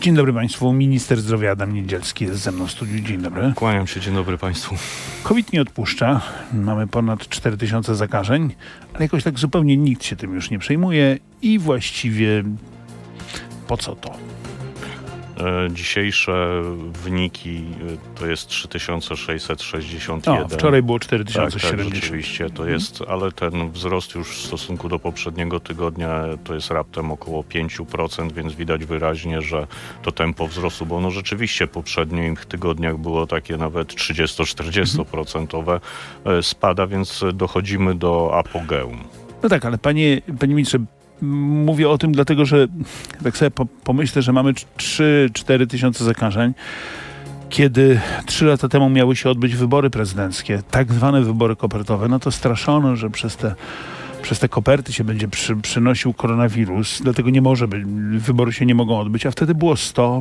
Dzień dobry Państwu. Minister zdrowia Adam Niedzielski jest ze mną w studiu. Dzień dobry. Kłaniam się. Dzień dobry Państwu. COVID nie odpuszcza. Mamy ponad 4000 zakażeń, ale jakoś tak zupełnie nikt się tym już nie przejmuje i właściwie po co to? Dzisiejsze wyniki to jest 3661. Wczoraj było 4070. Tak, rzeczywiście to jest, ale ten wzrost już w stosunku do poprzedniego tygodnia to jest raptem około 5%, więc widać wyraźnie, że to tempo wzrostu, bo ono rzeczywiście w poprzednich tygodniach było takie nawet 30-40% spada, więc dochodzimy do apogeum. No tak, ale panie ministrze, mówię o tym dlatego, że tak sobie pomyślę, że mamy 3-4 tysiące zakażeń. Kiedy 3 lata temu miały się odbyć wybory prezydenckie, tak zwane wybory kopertowe, no to straszono, że przez te koperty się będzie przynosił koronawirus, dlatego wybory się nie mogą odbyć, a wtedy było 100,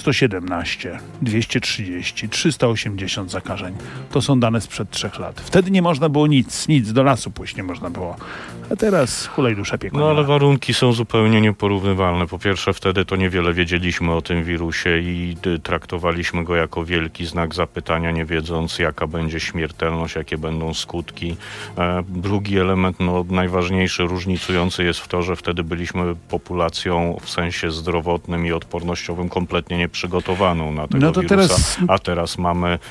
117, 230, 380 zakażeń. To są dane sprzed 3 lat. Wtedy nie można było nic, do lasu pójść nie można było. A teraz hulaj dusza piekła. No ale warunki są zupełnie nieporównywalne. Po pierwsze, wtedy to niewiele wiedzieliśmy o tym wirusie i traktowaliśmy go jako wielki znak zapytania, nie wiedząc jaka będzie śmiertelność, jakie będą skutki. Drugi element, najważniejszy, różnicujący jest w to, że wtedy byliśmy populacją w sensie zdrowotnym i odpornościowym kompletnie nieprzygotowaną na tego wirusa, a teraz mamy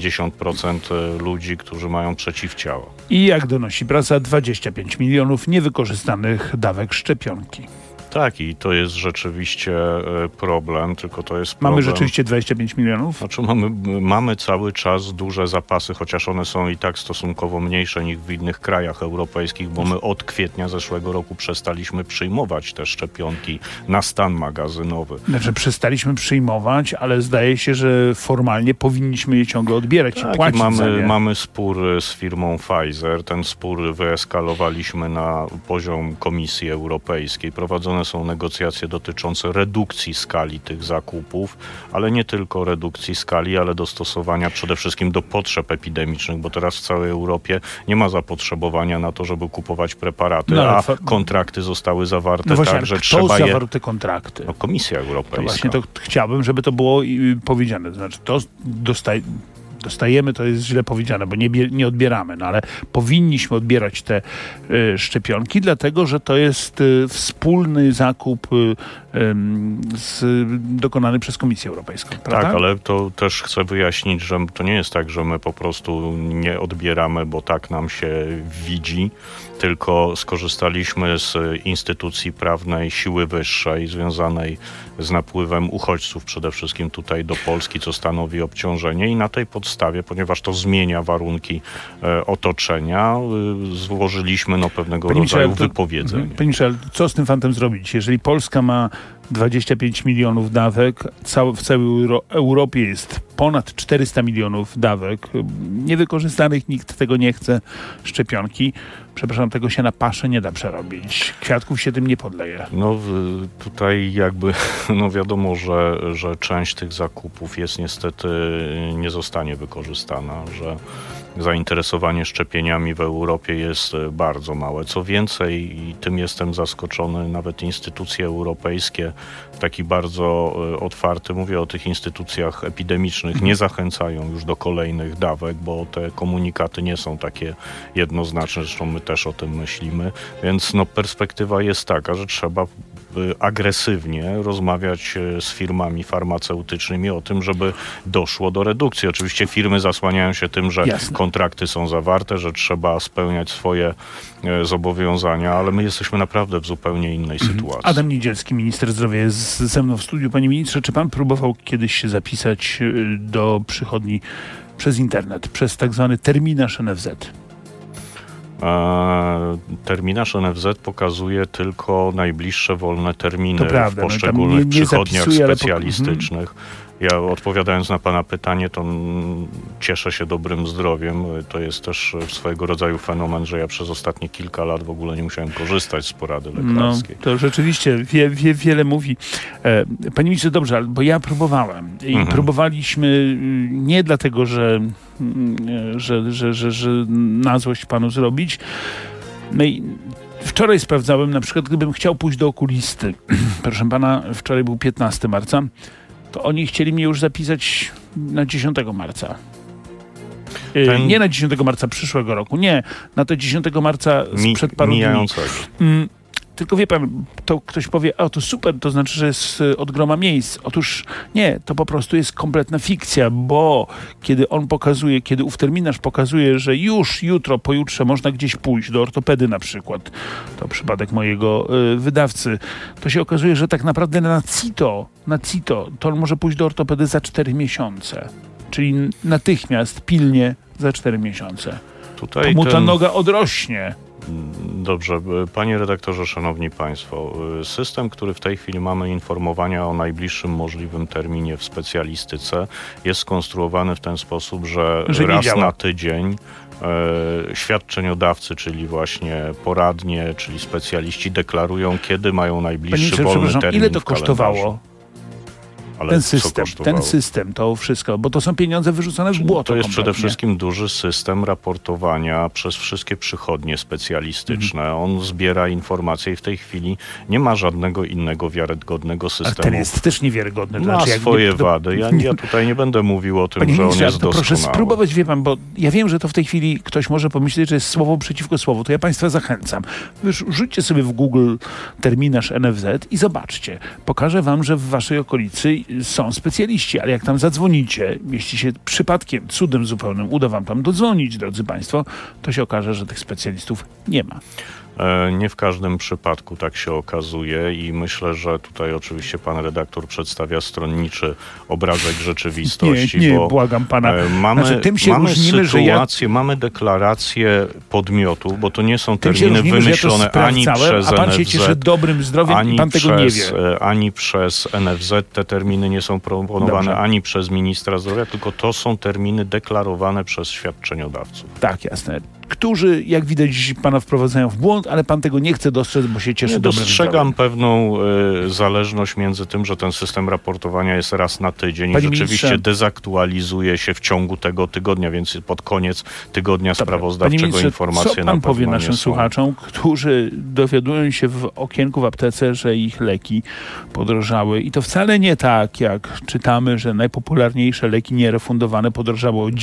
90% ludzi, którzy mają przeciwciała. I jak donosi prasa, 25 milionów niewykorzystanych dawek szczepionki. Tak, i to jest rzeczywiście problem, tylko to jest problem. Mamy rzeczywiście 25 milionów? Znaczy mamy cały czas duże zapasy, chociaż one są i tak stosunkowo mniejsze niż w innych krajach europejskich, bo my od kwietnia zeszłego roku przestaliśmy przyjmować te szczepionki na stan magazynowy. Znaczy przestaliśmy przyjmować, ale zdaje się, że formalnie powinniśmy je ciągle odbierać i płacić za nie. Mamy spór z firmą Pfizer. Ten spór wyeskalowaliśmy na poziom Komisji Europejskiej. Prowadzone są negocjacje dotyczące redukcji skali tych zakupów, ale nie tylko redukcji skali, ale dostosowania przede wszystkim do potrzeb epidemicznych, bo teraz w całej Europie nie ma zapotrzebowania na to, żeby kupować preparaty, a kontrakty zostały zawarte tak, że trzeba zawarł te kontrakty? Komisja Europejska. To właśnie to chciałbym, żeby to było powiedziane. Znaczy to dostajemy, to jest źle powiedziane, bo nie odbieramy, ale powinniśmy odbierać te szczepionki, dlatego, że to jest wspólny zakup dokonany przez Komisję Europejską. Prawda? Tak, ale to też chcę wyjaśnić, że to nie jest tak, że my po prostu nie odbieramy, bo tak nam się widzi, tylko skorzystaliśmy z instytucji prawnej siły wyższej związanej z napływem uchodźców przede wszystkim tutaj do Polski, co stanowi obciążenie i na tej podstawie, ponieważ to zmienia warunki otoczenia, złożyliśmy pewnego rodzaju wypowiedzenie. Panie ministrze, co z tym fantem zrobić? Jeżeli Polska ma 25 milionów dawek, w całej Europie jest ponad 400 milionów dawek niewykorzystanych, nikt tego nie chce, szczepionki. Przepraszam, tego się na paszę nie da przerobić. Kwiatków się tym nie podleje. Tutaj wiadomo, że część tych zakupów jest niestety nie zostanie wykorzystana, że zainteresowanie szczepieniami w Europie jest bardzo małe. Co więcej, i tym jestem zaskoczony, nawet instytucje europejskie w taki bardzo otwarty, mówię o tych instytucjach epidemicznych, nie zachęcają już do kolejnych dawek, bo te komunikaty nie są takie jednoznaczne, zresztą my też o tym myślimy, więc perspektywa jest taka, że trzeba agresywnie rozmawiać z firmami farmaceutycznymi o tym, żeby doszło do redukcji. Oczywiście firmy zasłaniają się tym, że kontrakty są zawarte, że trzeba spełniać swoje zobowiązania, ale my jesteśmy naprawdę w zupełnie innej sytuacji. Adam Niedzielski, minister zdrowia, jest ze mną w studiu. Panie ministrze, czy pan próbował kiedyś się zapisać do przychodni przez internet, przez tak zwany terminarz NFZ? Terminarz NFZ pokazuje tylko najbliższe wolne terminy w poszczególnych przychodniach specjalistycznych. Ja odpowiadając na pana pytanie, to cieszę się dobrym zdrowiem. To jest też swojego rodzaju fenomen, że ja przez ostatnie kilka lat w ogóle nie musiałem korzystać z porady lekarskiej. To rzeczywiście wiele mówi. Panie ministrze, dobrze, bo ja próbowałem. I próbowaliśmy nie dlatego, że na złość panu zrobić. No i Wczoraj sprawdzałem, na przykład gdybym chciał pójść do okulisty, proszę pana, wczoraj był 15 marca, to oni chcieli mnie już zapisać na 10 marca. Nie na 10 marca przyszłego roku, nie, na to 10 marca sprzed paru dni. Tylko wie pan, to ktoś powie, to super, to znaczy, że jest od groma miejsc. Otóż nie, to po prostu jest kompletna fikcja, bo kiedy on pokazuje, kiedy ów terminarz pokazuje, że już jutro, pojutrze można gdzieś pójść, do ortopedy na przykład, to przypadek mojego wydawcy, to się okazuje, że tak naprawdę na CITO, to on może pójść do ortopedy za 4 miesiące. Czyli natychmiast, pilnie za 4 miesiące. Tutaj mu ta noga odrośnie. Dobrze, panie redaktorze, szanowni państwo, system, który w tej chwili mamy informowania o najbliższym możliwym terminie w specjalistyce, jest skonstruowany w ten sposób, że raz na tydzień świadczeniodawcy, czyli właśnie poradnie, czyli specjaliści deklarują, kiedy mają najbliższy wolny termin. Ile to kosztowało? Ale ten system, to wszystko, bo to są pieniądze wyrzucone w błoto. To jest przede wszystkim duży system raportowania przez wszystkie przychodnie specjalistyczne. On zbiera informacje i w tej chwili nie ma żadnego innego wiarygodnego systemu. Ale ten jest też niewiarygodny. Ma swoje wady. Ja tutaj nie będę mówił o tym, Panie że on ministrze, jest doskonały. Proszę spróbować, wie pan, bo ja wiem, że to w tej chwili ktoś może pomyśleć, że jest słowo przeciwko słowu. To ja państwa zachęcam. Rzućcie sobie w Google terminarz NFZ i zobaczcie. Pokażę wam, że w waszej okolicy są specjaliści, ale jak tam zadzwonicie, jeśli się przypadkiem, cudem zupełnym uda wam tam dodzwonić, drodzy państwo, to się okaże, że tych specjalistów nie ma. Nie w każdym przypadku tak się okazuje i myślę, że tutaj oczywiście pan redaktor przedstawia stronniczy obrazek rzeczywistości. Nie, błagam pana. Mamy sytuację, mamy deklarację podmiotu, bo to nie są terminy wymyślone ani przez NFZ, a pan się cieszy dobrym zdrowiem i pan tego nie wie. Ani przez NFZ te terminy nie są proponowane, ani przez ministra zdrowia, tylko to są terminy deklarowane przez świadczeniodawców. Tak, jasne. Którzy, jak widać, pana wprowadzają w błąd, ale pan tego nie chce dostrzec, bo się cieszy dobrym zdrowiem. Dostrzegam pewną zależność między tym, że ten system raportowania jest raz na tydzień i rzeczywiście dezaktualizuje się w ciągu tego tygodnia, więc pod koniec tygodnia sprawozdawczego informacje co pan powie naszym słuchaczom, którzy dowiadują się w okienku w aptece, że ich leki podrożały i to wcale nie tak, jak czytamy, że najpopularniejsze leki nierefundowane podrożało o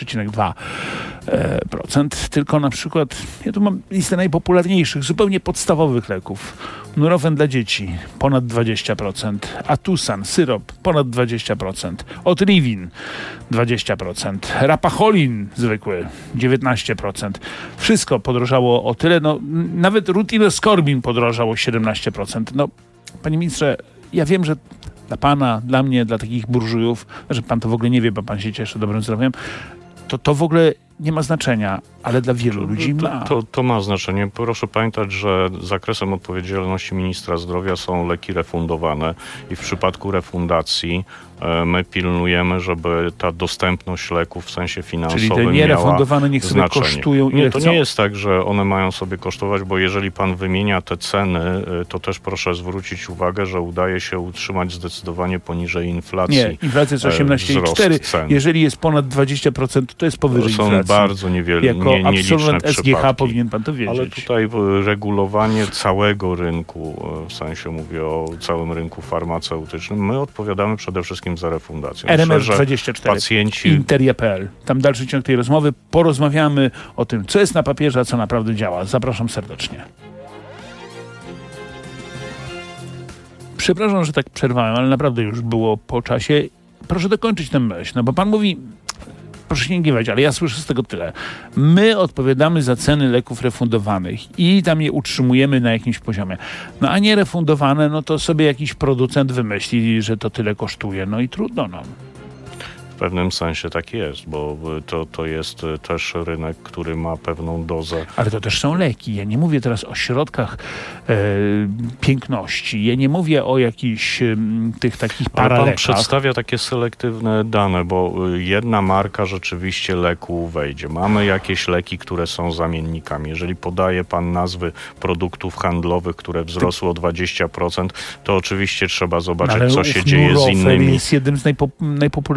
9,2%, tylko na przykład, ja tu mam listę najpopularniejszych, zupełnie podstawowych leków. Nurofen dla dzieci, ponad 20%. Atusan, syrop, ponad 20%. Otrivin, 20%. Rapacholin zwykły, 19%. Wszystko podrożało o tyle, nawet rutiloskorbin podrożało o 17%. Panie ministrze, ja wiem, że dla pana, dla mnie, dla takich burżujów, że pan to w ogóle nie wie, bo pan się cieszy dobrym zdrowiem, to w ogóle nie ma znaczenia, ale dla wielu ludzi ma. To ma znaczenie. Proszę pamiętać, że zakresem odpowiedzialności ministra zdrowia są leki refundowane i w przypadku refundacji my pilnujemy, żeby ta dostępność leków w sensie finansowym Czyli te nierefundowane niech sobie znaczenie. Kosztują ile to chcą? nie jest tak, że one mają sobie kosztować, bo jeżeli pan wymienia te ceny, to też proszę zwrócić uwagę, że udaje się utrzymać zdecydowanie poniżej inflacji. Nie, inflacja jest 18,4. Jeżeli jest ponad 20%, to jest powyżej inflacji. Są bardzo nieliczne absolwent SGH przypadki. Powinien pan to wiedzieć. Ale tutaj regulowanie całego rynku, w sensie mówię o całym rynku farmaceutycznym, my odpowiadamy przede wszystkim za refundację. RMF24, pacjenci... Interia.pl. Tam dalszy ciąg tej rozmowy. Porozmawiamy o tym, co jest na papierze, a co naprawdę działa. Zapraszam serdecznie. Przepraszam, że tak przerwałem, ale naprawdę już było po czasie. Proszę dokończyć tę myśl, bo pan mówi... Proszę nie gniewać, ale ja słyszę z tego tyle. My odpowiadamy za ceny leków refundowanych i tam je utrzymujemy na jakimś poziomie. A nie refundowane, to sobie jakiś producent wymyśli, że to tyle kosztuje. I trudno. W pewnym sensie tak jest, bo to jest też rynek, który ma pewną dozę. Ale to też są leki. Ja nie mówię teraz o środkach piękności. Ja nie mówię o jakichś tych takich paralekach. Ale pan przedstawia takie selektywne dane, bo jedna marka rzeczywiście leku wejdzie. Mamy jakieś leki, które są zamiennikami. Jeżeli podaje pan nazwy produktów handlowych, które wzrosły o 20%, to oczywiście trzeba zobaczyć, co się dzieje z innymi. jest jednym z najpopularniejszych ale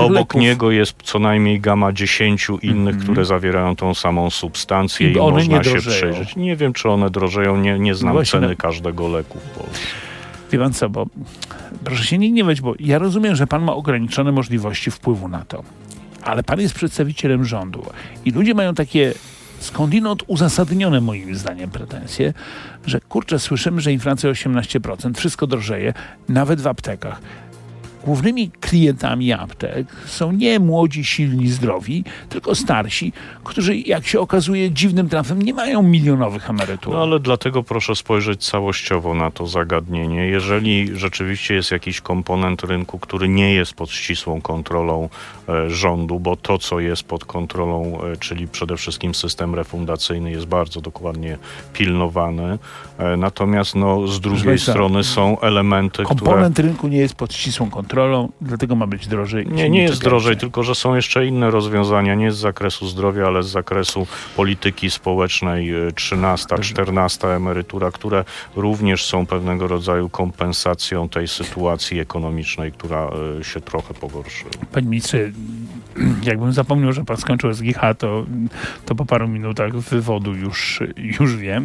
obok leków. niego jest co najmniej gama 10 innych, które zawierają tą samą substancję i one można nie się drożeją. przyjrzeć. Nie wiem, czy one drożeją, nie znam Właśnie, ceny każdego leku w Polsce. Wie pan co, bo proszę się nie gniewać, bo ja rozumiem, że pan ma ograniczone możliwości wpływu na to, ale pan jest przedstawicielem rządu i ludzie mają takie skądinąd uzasadnione moim zdaniem pretensje, że kurczę, słyszymy, że inflacja 18%, wszystko drożeje, nawet w aptekach. Głównymi klientami aptek są nie młodzi, silni, zdrowi, tylko starsi, którzy, jak się okazuje, dziwnym trafem nie mają milionowych emerytur. No ale dlatego proszę spojrzeć całościowo na to zagadnienie. Jeżeli rzeczywiście jest jakiś komponent rynku, który nie jest pod ścisłą kontrolą rządu, bo to, co jest pod kontrolą, czyli przede wszystkim system refundacyjny, jest bardzo dokładnie pilnowany. Natomiast z drugiej strony są elementy, komponent rynku nie jest pod ścisłą kontrolą, dlatego ma być drożej. Nie jest drożej, tylko że są jeszcze inne rozwiązania, nie z zakresu zdrowia, ale z zakresu polityki społecznej, 13, 14 emerytura, które również są pewnego rodzaju kompensacją tej sytuacji ekonomicznej, która się trochę pogorszyła. Panie ministrze, jakbym zapomniał, że pan skończył SGH, to po paru minutach wywodu już wiem.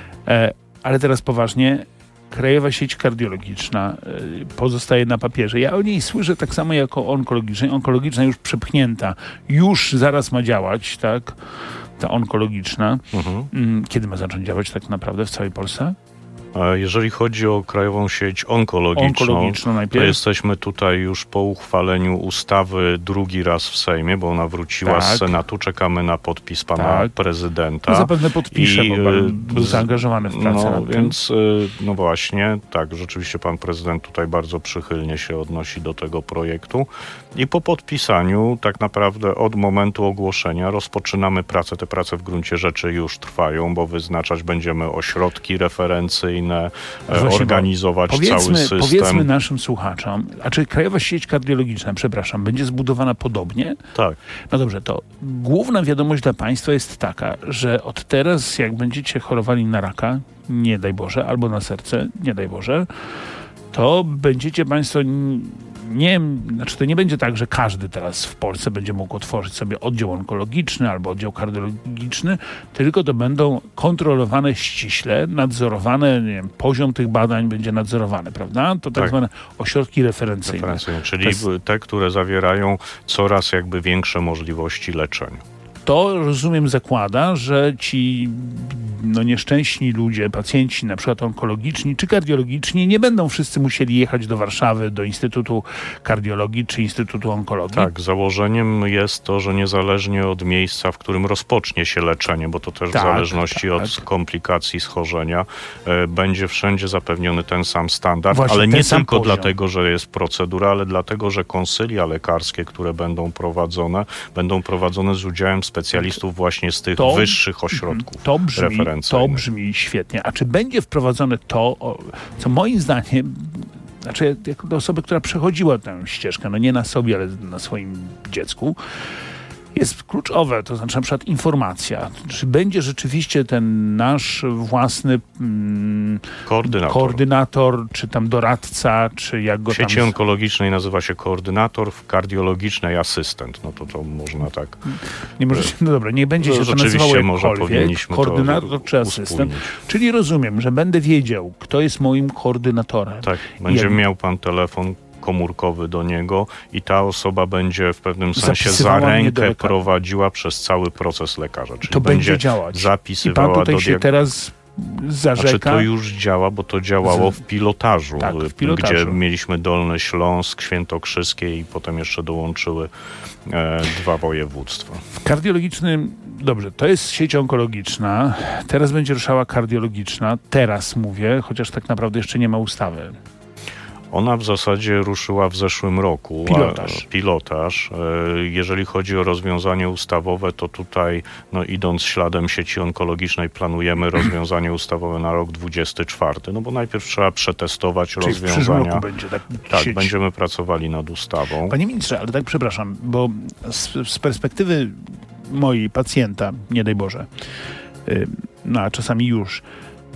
Ale teraz poważnie, Krajowa Sieć Kardiologiczna pozostaje na papierze. Ja o niej słyszę tak samo jak o onkologicznej. Onkologiczna już przepchnięta, już zaraz ma działać, tak? Ta onkologiczna. Kiedy ma zacząć działać tak naprawdę w całej Polsce? Jeżeli chodzi o Krajową Sieć Onkologiczną to jesteśmy tutaj już po uchwaleniu ustawy drugi raz w Sejmie, bo ona wróciła z Senatu. Czekamy na podpis pana prezydenta. No zapewne podpisze, bo pan był zaangażowany w pracę nad tym. Więc właśnie, tak, rzeczywiście pan prezydent tutaj bardzo przychylnie się odnosi do tego projektu. I po podpisaniu tak naprawdę od momentu ogłoszenia rozpoczynamy pracę. Te prace w gruncie rzeczy już trwają, bo wyznaczać będziemy ośrodki referencyjne, organizować cały system. Powiedzmy naszym słuchaczom, czy Krajowa Sieć Kardiologiczna, będzie zbudowana podobnie? Tak. No dobrze, to główna wiadomość dla państwa jest taka, że od teraz, jak będziecie chorowali na raka, nie daj Boże, albo na serce, nie daj Boże, to będziecie państwo... to nie będzie tak, że każdy teraz w Polsce będzie mógł otworzyć sobie oddział onkologiczny albo oddział kardiologiczny, tylko to będą kontrolowane ściśle, nadzorowane, poziom tych badań będzie nadzorowany, prawda? To tak zwane ośrodki referencyjne. Czyli te, które zawierają coraz większe możliwości leczenia. To, rozumiem, zakłada, że ci nieszczęśni ludzie, pacjenci na przykład onkologiczni czy kardiologiczni nie będą wszyscy musieli jechać do Warszawy, do Instytutu Kardiologii czy Instytutu Onkologii. Tak, założeniem jest to, że niezależnie od miejsca, w którym rozpocznie się leczenie, bo to też w zależności od komplikacji schorzenia, będzie wszędzie zapewniony ten sam standard, ale nie tylko dlatego, że jest procedura, ale dlatego, że konsylia lekarskie, które będą prowadzone z udziałem specjalistów właśnie z tych wyższych ośrodków referencyjnych. To brzmi świetnie. A czy będzie wprowadzone to, co moim zdaniem, jako do osoby, która przechodziła tę ścieżkę, nie na sobie, ale na swoim dziecku, jest kluczowe, to znaczy na przykład informacja. Czy będzie rzeczywiście ten nasz własny koordynator, czy tam doradca, czy jak go w sieci onkologicznej nazywa się koordynator, w kardiologicznej asystent. To można tak... Nie może się, nie będzie się to nazywało jakkolwiek, koordynator czy asystent. Czyli rozumiem, że będę wiedział, kto jest moim koordynatorem. Tak, będzie miał pan telefon komórkowy do niego i ta osoba będzie w pewnym sensie za rękę prowadziła przez cały proces lekarza. Czyli to będzie działać. Zapisywała I pan tutaj się teraz zarzeka. To już działa, bo to działało w pilotażu, gdzie mieliśmy Dolny Śląsk, Świętokrzyskie i potem jeszcze dołączyły 2 województwa. W kardiologicznym, dobrze, to jest sieć onkologiczna, teraz będzie ruszała kardiologiczna, teraz mówię, chociaż tak naprawdę jeszcze nie ma ustawy. Ona w zasadzie ruszyła w zeszłym roku. Pilotaż. Jeżeli chodzi o rozwiązanie ustawowe, to tutaj, idąc śladem sieci onkologicznej, planujemy rozwiązanie ustawowe na rok 2024, bo najpierw trzeba przetestować rozwiązania. W przyszłym roku będzie tak, będziemy pracowali nad ustawą. Panie ministrze, ale tak przepraszam, bo z perspektywy mojej pacjenta, nie daj Boże, a czasami już,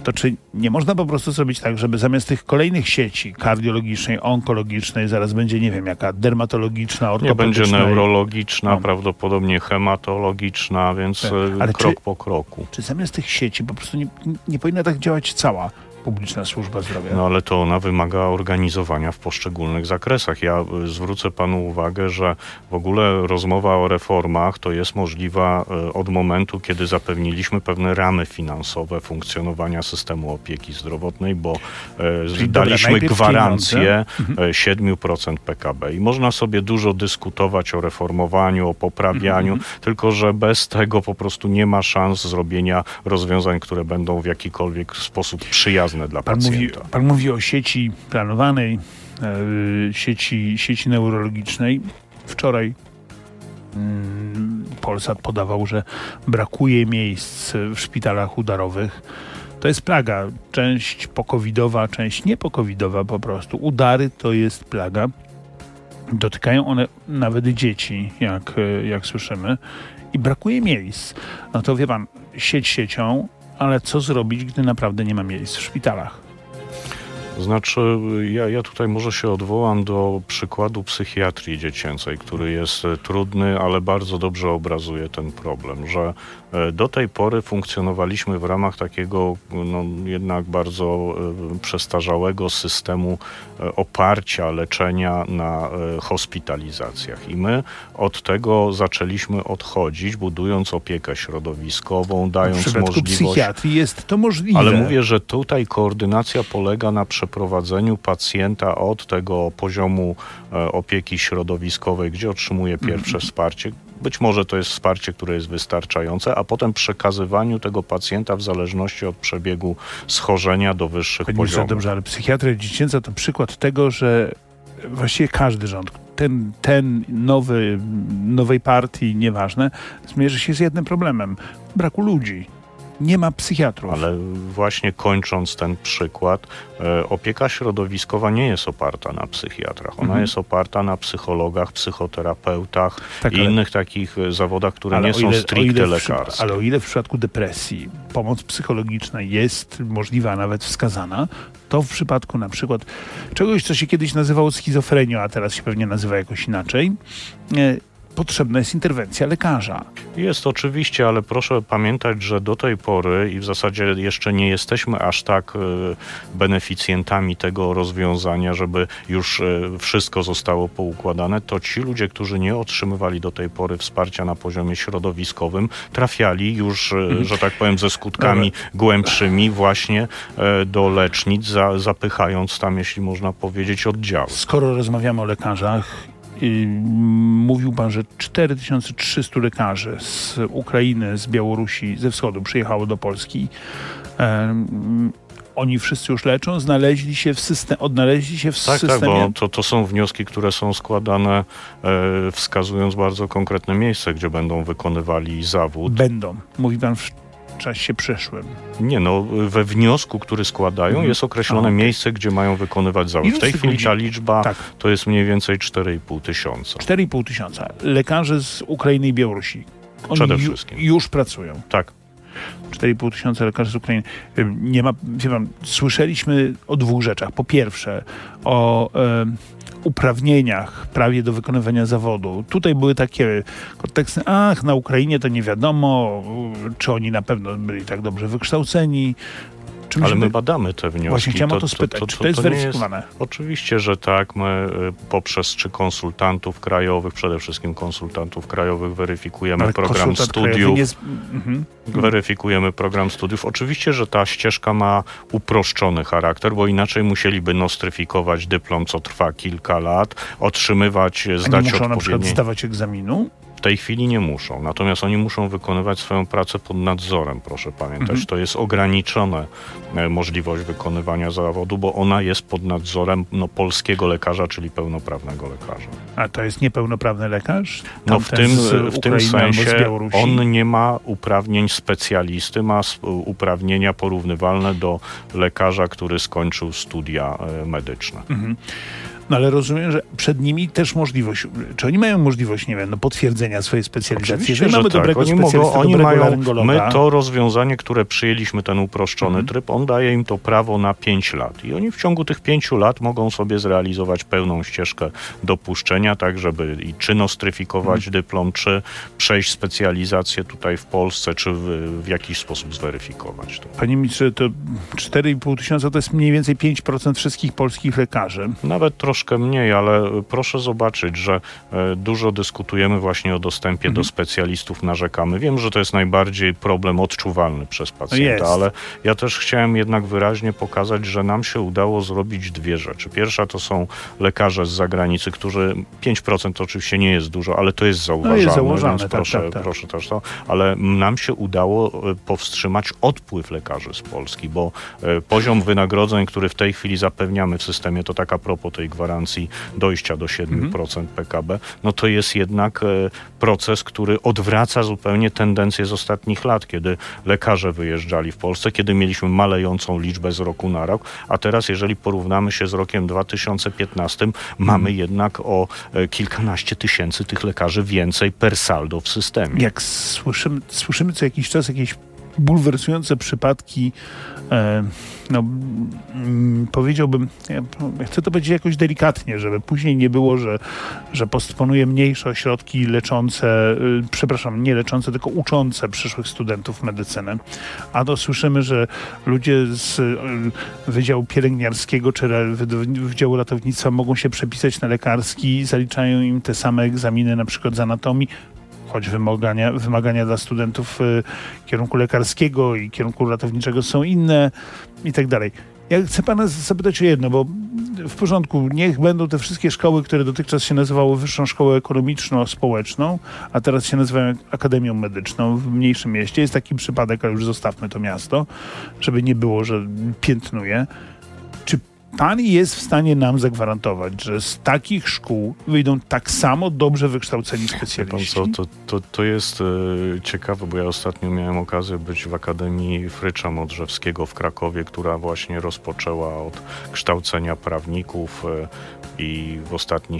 to czy nie można po prostu zrobić tak, żeby zamiast tych kolejnych sieci kardiologicznej, onkologicznej, zaraz będzie, nie wiem, jaka dermatologiczna, ortopedyczna. Nie będzie neurologiczna, prawdopodobnie hematologiczna, więc tak. Ale krok po kroku. Czy zamiast tych sieci po prostu nie powinna tak działać cała publiczna służba zdrowia? No ale to ona wymaga organizowania w poszczególnych zakresach. Ja zwrócę panu uwagę, że w ogóle rozmowa o reformach to jest możliwa od momentu, kiedy zapewniliśmy pewne ramy finansowe funkcjonowania systemu opieki zdrowotnej, bo daliśmy gwarancję 7% PKB. I można sobie dużo dyskutować o reformowaniu, o poprawianiu, tylko że bez tego po prostu nie ma szans zrobienia rozwiązań, które będą w jakikolwiek sposób przyjazne dla pacjenta. Pan mówi o sieci planowanej, sieci neurologicznej. Wczoraj Polsat podawał, że brakuje miejsc w szpitalach udarowych. To jest plaga. Część pokowidowa, część niepokowidowa po prostu. Udary to jest plaga. Dotykają one nawet dzieci, jak słyszymy. I brakuje miejsc. No to wie pan, siecią, ale co zrobić, gdy naprawdę nie ma miejsc w szpitalach? Znaczy, ja tutaj może się odwołam do przykładu psychiatrii dziecięcej, który jest trudny, ale bardzo dobrze obrazuje ten problem, że do tej pory funkcjonowaliśmy w ramach takiego jednak bardzo przestarzałego systemu oparcia leczenia na hospitalizacjach. I my od tego zaczęliśmy odchodzić, budując opiekę środowiskową, dając możliwość... W przypadku psychiatrii jest to możliwe. Ale mówię, że tutaj koordynacja polega na przeprowadzeniu pacjenta od tego poziomu opieki środowiskowej, gdzie otrzymuje pierwsze wsparcie. Być może to jest wsparcie, które jest wystarczające, a potem przekazywaniu tego pacjenta w zależności od przebiegu schorzenia do wyższych poziomów. Dobrze, ale psychiatria dziecięca to przykład tego, że właściwie każdy rząd, nowej partii, nieważne, zmierzy się z jednym problemem. Braku ludzi. Nie ma psychiatrów. Ale właśnie kończąc ten przykład, opieka środowiskowa nie jest oparta na psychiatrach. Ona jest oparta na psychologach, psychoterapeutach i innych takich zawodach, które nie są stricte lekarskie. Ale o ile w przypadku depresji pomoc psychologiczna jest możliwa, a nawet wskazana, to w przypadku na przykład czegoś, co się kiedyś nazywało schizofrenią, a teraz się pewnie nazywa jakoś inaczej, potrzebna jest interwencja lekarza. Jest oczywiście, ale proszę pamiętać, że do tej pory i w zasadzie jeszcze nie jesteśmy aż tak beneficjentami tego rozwiązania, żeby już wszystko zostało poukładane, to ci ludzie, którzy nie otrzymywali do tej pory wsparcia na poziomie środowiskowym, trafiali już, że tak powiem, ze skutkami głębszymi właśnie do lecznic, zapychając tam, jeśli można powiedzieć, oddziały. Skoro rozmawiamy o lekarzach, mówił pan, że 4300 lekarzy z Ukrainy, z Białorusi, ze wschodu przyjechało do Polski. Oni wszyscy już leczą, odnaleźli się w systemie. Tak, bo to są wnioski, które są składane wskazując bardzo konkretne miejsce, gdzie będą wykonywali zawód. Mówi pan w czasie przeszłym. Nie, we wniosku, który składają, jest określone miejsce, gdzie mają wykonywać zawód. W tej chwili ta liczba to jest mniej więcej 4,5 tysiąca. 4,5 tysiąca. Lekarze z Ukrainy i Białorusi. Oni przede wszystkim. Już pracują. Tak. 4,5 tysiąca lekarzy z Ukrainy. Nie ma, wie pan, słyszeliśmy o dwóch rzeczach. Po pierwsze, o uprawnieniach, prawie do wykonywania zawodu. Tutaj były takie konteksty, na Ukrainie to nie wiadomo, czy oni na pewno byli tak dobrze wykształceni. Ale my badamy te wnioski. Właśnie chciałem o to spytać, czy to jest weryfikowane? Oczywiście, że tak. My poprzez konsultantów krajowych, przede wszystkim konsultantów krajowych, weryfikujemy program studiów. Weryfikujemy program studiów. Oczywiście, że ta ścieżka ma uproszczony charakter, bo inaczej musieliby nostryfikować dyplom, co trwa kilka lat, otrzymywać, zdać nie muszą odpowiednie... na przykład zdawać egzaminu? W tej chwili nie muszą, natomiast oni muszą wykonywać swoją pracę pod nadzorem, proszę pamiętać. To jest ograniczona możliwość wykonywania zawodu, bo ona jest pod nadzorem polskiego lekarza, czyli pełnoprawnego lekarza. A to jest niepełnoprawny lekarz? W tym sensie on nie ma uprawnień specjalisty, ma uprawnienia porównywalne do lekarza, który skończył studia medyczne. No ale rozumiem, że przed nimi też możliwość, czy oni mają możliwość, nie wiem, no, potwierdzenia swojej specjalizacji. Oczywiście, Jeżeli że mamy tak. dobrego Oni specjalistę, oni dobrego mają, laryngologa. my to rozwiązanie, które przyjęliśmy, ten uproszczony tryb, on daje im to prawo na 5 lat. I oni w ciągu tych 5 lat mogą sobie zrealizować pełną ścieżkę dopuszczenia, tak żeby czy nostryfikować dyplom, czy przejść specjalizację tutaj w Polsce, czy w jakiś sposób zweryfikować to. Panie ministrze, to 4,5 tysiąca to jest mniej więcej 5% wszystkich polskich lekarzy. Nawet troszkę mniej, ale proszę zobaczyć, że dużo dyskutujemy właśnie o dostępie do specjalistów, narzekamy. Wiem, że to jest najbardziej problem odczuwalny przez pacjenta, ale ja też chciałem jednak wyraźnie pokazać, że nam się udało zrobić dwie rzeczy. Pierwsza to są lekarze z zagranicy, którzy 5% to oczywiście nie jest dużo, ale to jest zauważalne, jest zauważalne, więc tak. proszę też to. Ale nam się udało powstrzymać odpływ lekarzy z Polski, bo poziom wynagrodzeń, który w tej chwili zapewniamy w systemie, to tak a propos tej gwarancji dojścia do 7% PKB, no to jest jednak proces, który odwraca zupełnie tendencję z ostatnich lat, kiedy lekarze wyjeżdżali w Polsce, kiedy mieliśmy malejącą liczbę z roku na rok, a teraz jeżeli porównamy się z rokiem 2015, mamy jednak o kilkanaście tysięcy tych lekarzy więcej per saldo w systemie. Jak słyszymy co jakiś czas jakieś bulwersujące przypadki, powiedziałbym, ja chcę to powiedzieć jakoś delikatnie, żeby później nie było, że postponuje mniejsze ośrodki leczące, nie leczące, tylko uczące przyszłych studentów medycyny. A to słyszymy, że ludzie z Wydziału Pielęgniarskiego czy Wydziału Ratownictwa mogą się przepisać na lekarski, zaliczają im te same egzaminy, na przykład z anatomii, choć wymagania dla studentów kierunku lekarskiego i kierunku ratowniczego są inne i tak dalej. Ja chcę pana zapytać o jedno, bo w porządku, niech będą te wszystkie szkoły, które dotychczas się nazywały Wyższą Szkołą Ekonomiczno-Społeczną, a teraz się nazywają Akademią Medyczną w mniejszym mieście. Jest taki przypadek, ale już zostawmy to miasto, żeby nie było, że piętnuje. Czy pan jest w stanie nam zagwarantować, że z takich szkół wyjdą tak samo dobrze wykształceni specjaliści? To jest ciekawe, bo ja ostatnio miałem okazję być w Akademii Frycza Modrzewskiego w Krakowie, która właśnie rozpoczęła od kształcenia prawników i w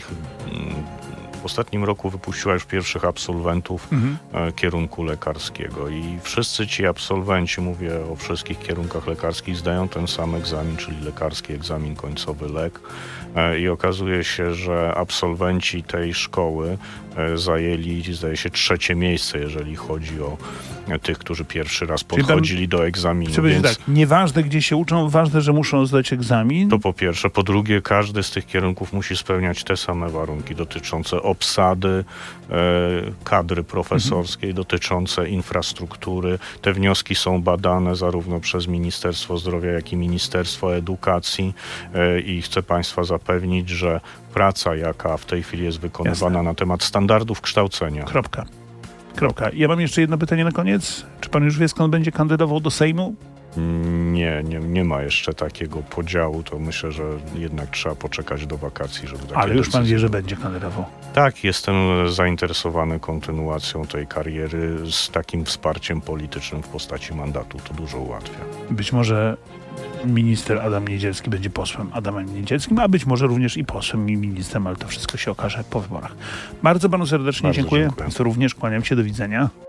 ostatnim roku wypuściła już pierwszych absolwentów kierunku lekarskiego i wszyscy ci absolwenci, mówię o wszystkich kierunkach lekarskich, zdają ten sam egzamin, czyli lekarski egzamin końcowy LEK i okazuje się, że absolwenci tej szkoły zajęli, zdaje się, 3. miejsce, jeżeli chodzi o tych, którzy pierwszy raz podchodzili do egzaminu. Więc tak, nieważne gdzie się uczą, ważne, że muszą zdać egzamin. To po pierwsze. Po drugie, każdy z tych kierunków musi spełniać te same warunki dotyczące obsady kadry profesorskiej, dotyczące infrastruktury. Te wnioski są badane zarówno przez Ministerstwo Zdrowia, jak i Ministerstwo Edukacji i chcę państwa zapewnić, że praca, jaka w tej chwili jest wykonywana na temat standardów kształcenia. Kropka. Ja mam jeszcze jedno pytanie na koniec. Czy pan już wie, skąd będzie kandydował do Sejmu? Nie ma jeszcze takiego podziału, to myślę, że jednak trzeba poczekać do wakacji, żeby takie Ale już pan decyzje. wie, że będzie kandydował. Tak, jestem zainteresowany kontynuacją tej kariery z takim wsparciem politycznym w postaci mandatu. To dużo ułatwia. Być może minister Adam Niedzielski będzie posłem Adamem Niedzielskim, a być może również i posłem i ministrem, ale to wszystko się okaże po wyborach. Bardzo panu serdecznie dziękuję. Państwu również kłaniam się. Do widzenia.